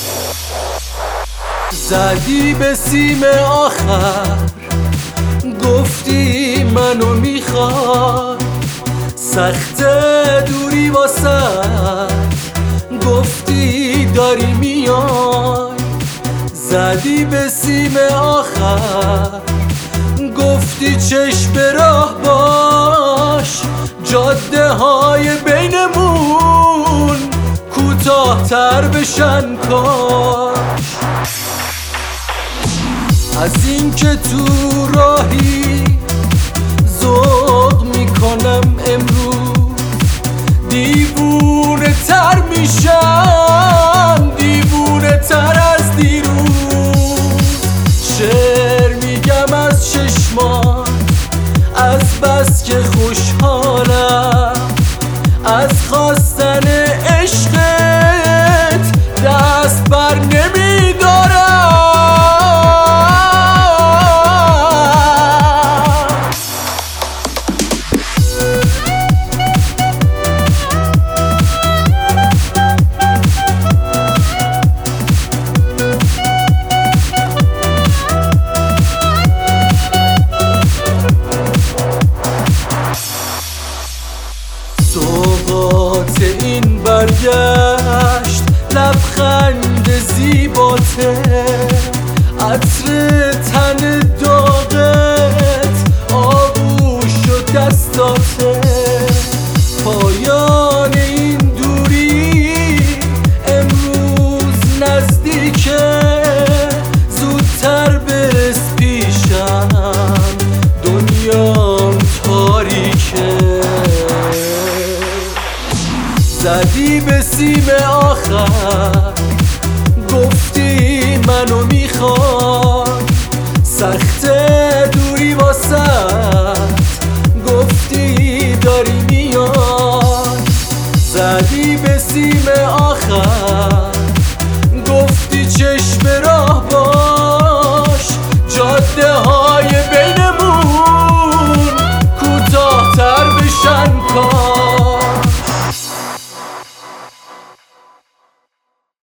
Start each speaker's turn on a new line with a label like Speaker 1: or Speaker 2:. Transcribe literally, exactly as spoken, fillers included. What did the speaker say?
Speaker 1: زدی به سیم آخر، گفتی منو میخوای، سخت دوری واسه گفتی داری میای. زدی به سیم آخر، گفتی چشم راه باش، جاده های بینمون کوتاه تر بشن کاش. از این که تو راهی ذوق میکنم امروز، دیوونه تر میشم، دیوونه تر از دیروز. شعر میگم از چشمان، از بس که خوشحالم، از خواستن عشقت دست بر نمیدارم. سوقات این برگشت، لبخند زیباته، عطر تن داغت، آغوش و دستاته. پایان این دوری امروز نزدیکه، زودتر برس پیشم، دنیام تاریکه. زدی به سیم آخر، گفتی منو میخوای، سخت دوری واسه گفتی داری میای. زدی به سیم